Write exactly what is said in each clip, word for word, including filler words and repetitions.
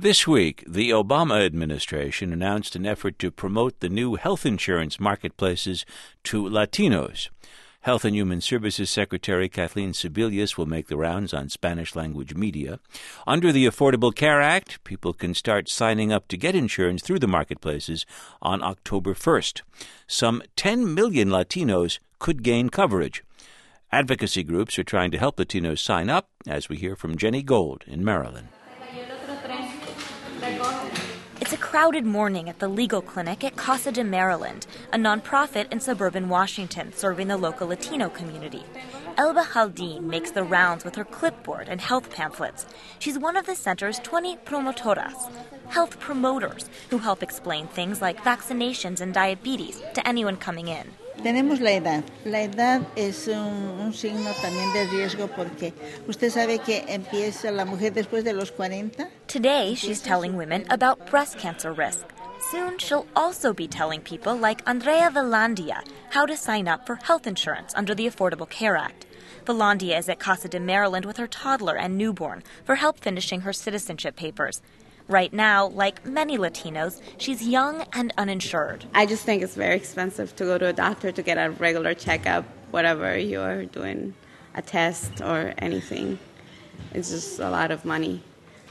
This week, the Obama administration announced an effort to promote the new health insurance marketplaces to Latinos. Health and Human Services Secretary Kathleen Sebelius will make the rounds on Spanish-language media. Under the Affordable Care Act, people can start signing up to get insurance through the marketplaces on October first. Some ten million Latinos could gain coverage. Advocacy groups are trying to help Latinos sign up, as we hear from Jenny Gold in Maryland. It's a crowded morning at the legal clinic at Casa de Maryland, a nonprofit in suburban Washington serving the local Latino community. Elba Haldin makes the rounds with her clipboard and health pamphlets. She's one of the center's twenty promotoras, health promoters, who help explain things like vaccinations and diabetes to anyone coming in. Tenemos la edad. La edad es un, un signo también de riesgo porque usted sabe que empieza la mujer después de los cuarenta. Today, she's telling women about breast cancer risk. Soon, she'll also be telling people like Andrea Velandia how to sign up for health insurance under the Affordable Care Act. Velandia is at Casa de Maryland with her toddler and newborn for help finishing her citizenship papers. Right now, like many Latinos, she's young and uninsured. I just think it's very expensive to go to a doctor to get a regular checkup, whatever you're doing, a test or anything. It's just a lot of money.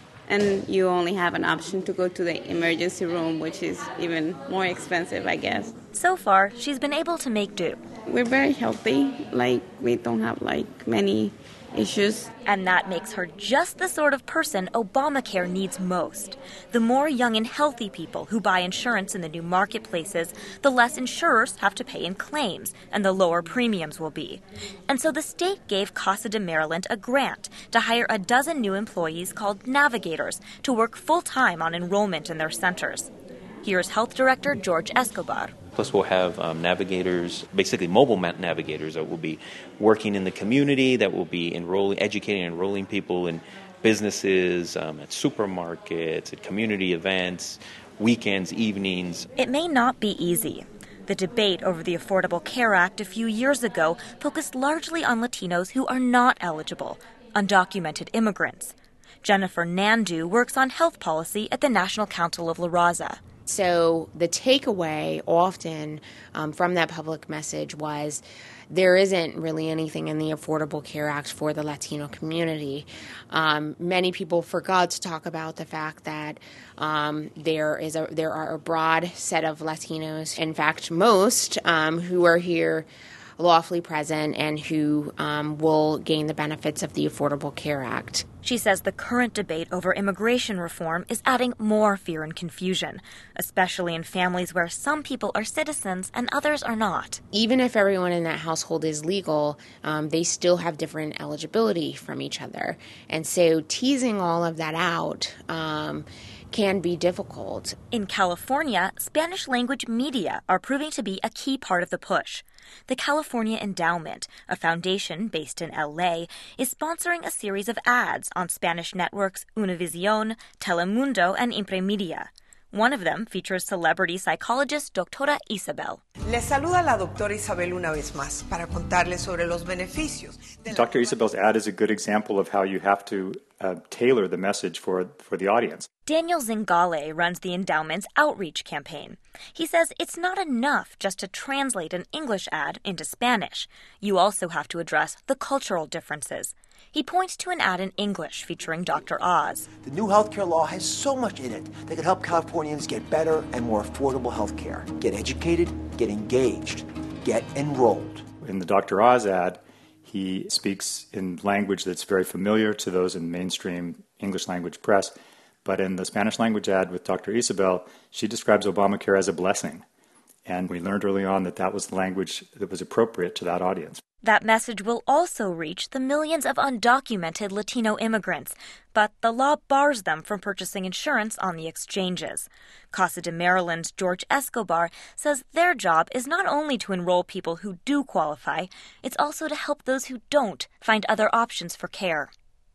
And you only have an option to go to the emergency room, which is even more expensive, I guess. So far, she's been able to make do. We're very healthy. Like, we don't have, like, many issues. And that makes her just the sort of person Obamacare needs most. The more young and healthy people who buy insurance in the new marketplaces, the less insurers have to pay in claims, and the lower premiums will be. And so the state gave Casa de Maryland a grant to hire a dozen new employees called navigators to work full-time on enrollment in their centers. Here's Health Director George Escobar. Plus we'll have um, navigators, basically mobile navigators that will be working in the community, that will be enrolling, educating and enrolling people in businesses, um, at supermarkets, at community events, weekends, evenings. It may not be easy. The debate over the Affordable Care Act a few years ago focused largely on Latinos who are not eligible, undocumented immigrants. Jennifer Nandu works on health policy at the National Council of La Raza. So the takeaway often um, from that public message was there isn't really anything in the Affordable Care Act for the Latino community. Um, many people forgot to talk about the fact that um, there is a there are a broad set of Latinos, in fact most, um, who are here lawfully present and who um, will gain the benefits of the Affordable Care Act. She says the current debate over immigration reform is adding more fear and confusion, especially in families where some people are citizens and others are not. Even if everyone in that household is legal, um, they still have different eligibility from each other. And so teasing all of that out um, can be difficult. In California, Spanish-language media are proving to be a key part of the push. The California Endowment, a foundation based in L A, is sponsoring a series of ads on Spanish networks Univision, Telemundo, and Impremedia. One of them features celebrity psychologist Doctora Isabel. Les saluda la doctora Isabel una vez más para contarles sobre los beneficios. Doctor Isabel's ad is a good example of how you have to uh, tailor the message for, for the audience. Daniel Zingale runs the endowment's outreach campaign. He says it's not enough just to translate an English ad into Spanish. You also have to address the cultural differences. He points to an ad in English featuring Doctor Oz. The new healthcare law has so much in it that could help Californians get better and more affordable healthcare. Get educated, get engaged, get enrolled. In the Doctor Oz ad, he speaks in language that's very familiar to those in mainstream English language press. But in the Spanish language ad with Doctor Isabel, she describes Obamacare as a blessing. And we learned early on that that was the language that was appropriate to that audience. That message will also reach the millions of undocumented Latino immigrants, but the law bars them from purchasing insurance on the exchanges. Casa de Maryland's George Escobar says their job is not only to enroll people who do qualify, it's also to help those who don't find other options for care.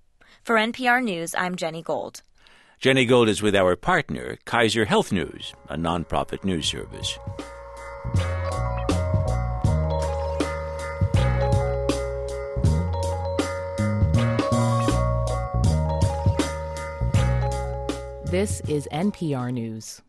For N P R News, I'm Jenny Gold. Jenny Gold is with our partner, Kaiser Health News, a nonprofit news service. This is N P R News.